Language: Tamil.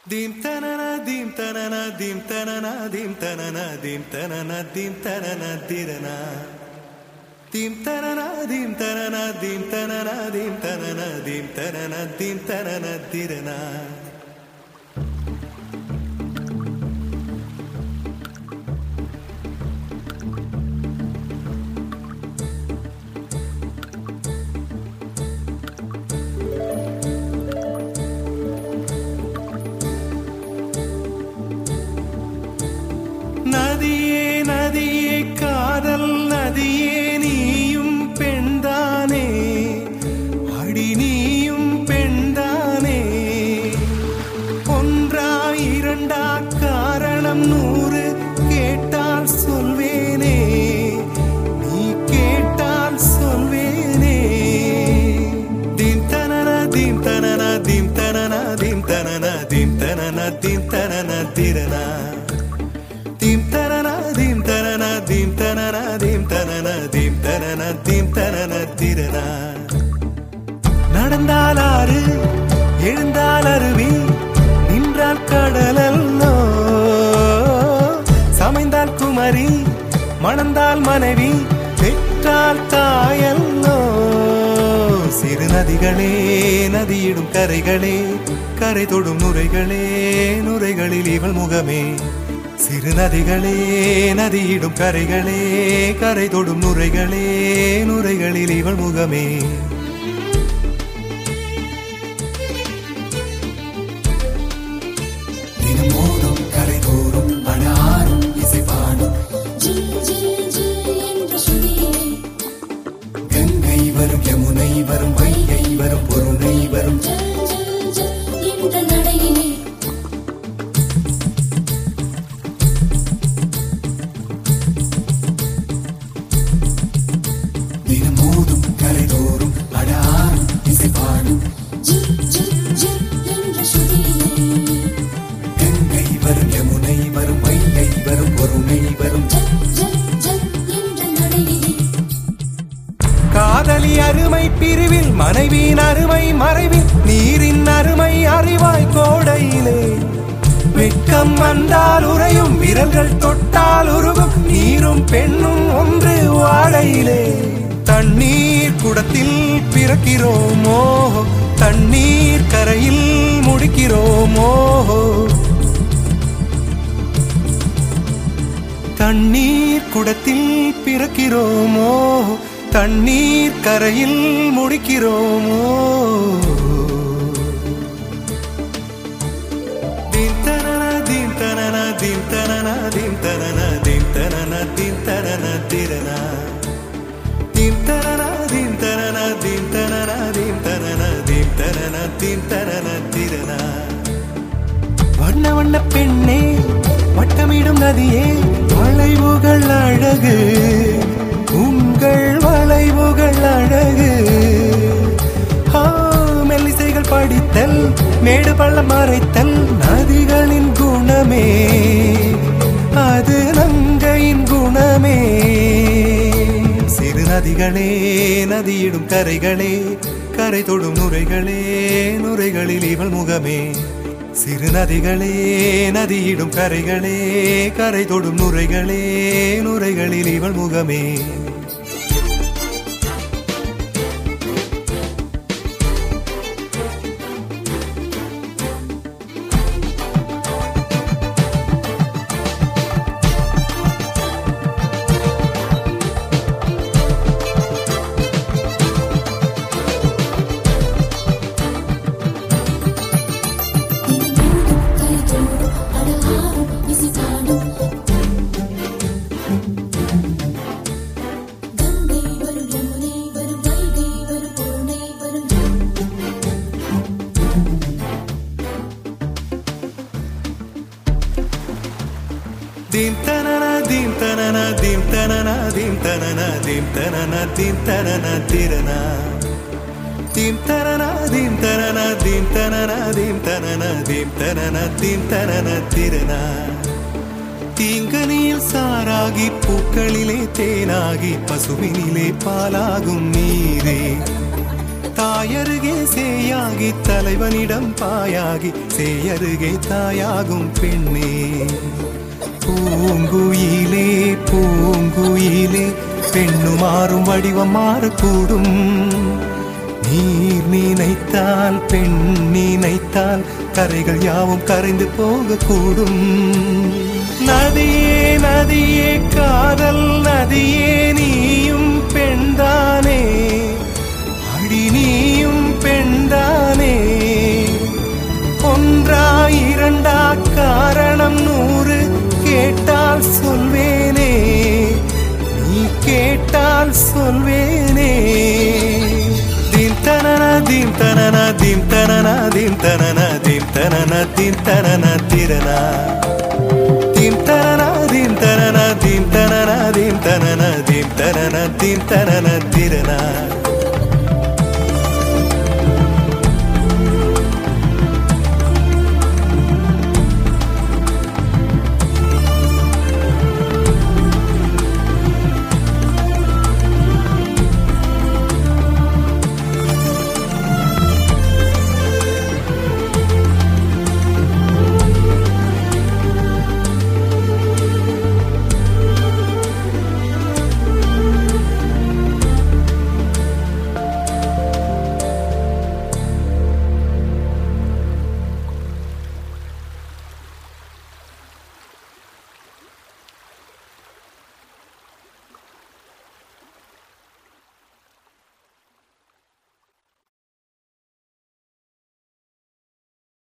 Dim tanana dim tanana dim tanana dim tanana dim tanana dim tanana dirana dim tanana dim tanana dim tanana dim tanana dim tanana dim tanana dirana நதியே நதியே காதல் நதியே நீயும் பெண்தானே அடி நீயும் பெண்தானே ஒன்றா இரண்டா காரணம் 100 கேட்டால் சொல்வேனே நீ கேட்டால் சொல்வேனே தீம் தனன தீம் தனன தீம் தனன தீம் தனன தீம் தனன தீம் தனன திரனா Dim tanana dim tanana dim tanana dim tanana dim tanana dim tanana dirana நடந்தால் ஆறு எழுந்தால் அருவி நின்றால் கடலல்லோ சமைந்தால் குமரி மணந்தால் மனைவி பெற்றால் தாயல்லோ சிறு நதிகளே நதியிடும் கரைகளே கரை தொடும் நுரைகளே நுரைகளில் இவள் முகமே சிறு நதிகளே நதியிடும் கரைகளே கரை தொடும் நுரைகளே நுரைகளில் இவள் முகமே தினம் மோதும் கரை தோறும் அடாரும் இசை பாடும் கங்கை வரும் யமுனை வரும் வைகை வரும் பொருணை வரும் காதலி அருமை பிரிவில் மனைவியின் அருமை மறைவில் நீரின் அருமை அறிவாய் கோடையிலே வெட்கம் வந்தால் உறையும் விரல்கள் தொட்டால் உருகும் நீரும் பெண்ணும் ஒன்று வாழையிலே தண்ணீர் குடத்தில் பிறக்கிறோமோ தண்ணீர் கரையில் முடிக்கிறோமோ தண்ணீர் குடத்தில் பிறக்கிறோமோ தண்ணீர் கரையில் முடிக்கிறோமோ தீம் தனன தீம் தனன தீம் தனன தீம் தனன தீம் தனன தீம் தனன திரனா தீம் தனன தீம் தனன தீம் தனன தீம் தனன தீம் தனன தீம் தனன திரனா வண்ண வண்ண பெண்ணே வட்டமிடும் நதியே வளைவுகள் அழகு உங்கள் வளைவுகள் அழகு மெல்லிசைகள் படித்தல் மேடு பள்ளம் மறைத்தல் நதிகளின் குணமே அது நங்கையின் குணமே சிறு நதிகளே நதியிடும் கரைகளே கரை தொடும் நுரைகளே நுரைகளில் இவள் முகமே சிறு நதிகளே நதியிடும் கரைகளே கரை தொடும் நுரைகளே நுரைகளில் இவள் முகமே Dim tanana dim tanana dim tanana dim tanana dim tanana dim tanana dirana dim tanana dim tanana dim tanana dim tanana dim tanana dim tanana dirana தீங்கனியில் சாராகி பூக்களிலே தேனாகி பசுவினிலே பாலாகும் நீரே தாயருகே சேயாகி தலைவனிடம் பாயாகி சேயருகே தாயாகும் பெண்ணே பூங்குயிலே பூங்குயிலே பெண்ணு மாறும் வடிவம் மாறக்கூடும் நீர் நினைத்தால் பெண் நினைத்தால் கரைகள் யாவும் கரைந்து போகக்கூடும் நதியே நதியே காதல் நதியே நீயும் பெண்தானே அடி நீயும் பெண்தானே ஒன்றா இரண்டா காரணம் 100 கேட்டால் சொல்வேனே நீ கேட்டால் சொல்வேனே தீம் தனனா தீம் தனனா தீம் தனனா தீம் தனனா தீம் தனனா தீம் தனனா திரனா தீம் தனனா தீம் தனனா தீம் தனனா தீம் தனனா தீம் தனனா தீம் தனனா திரனா